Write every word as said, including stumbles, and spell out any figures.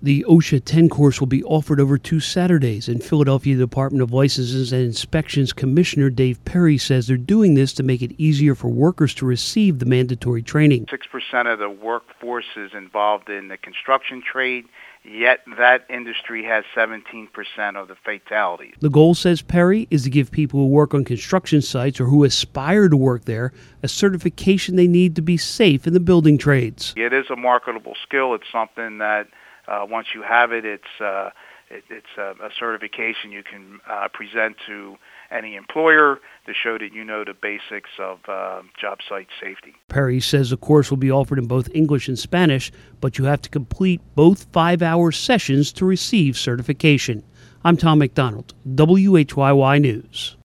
The OSHA ten course will be offered over two Saturdays, and Philadelphia Department of Licenses and Inspections Commissioner Dave Perry says they're doing this to make it easier for workers to receive the mandatory training. six percent of the workforce is involved in the construction trade, yet that industry has seventeen percent of the fatalities. The goal, says Perry, is to give people who work on construction sites or who aspire to work there a certification they need to be safe in the building trades. It is a marketable skill. It's something that uh, once you have it, it's uh, it, it's a, a certification you can uh, present to any employer to show that you know the basics of uh, job site safety. Perry says the course will be offered in both English and Spanish, but you have to complete both five-hour sessions to receive certification. I'm Tom McDonald, W H Y Y News.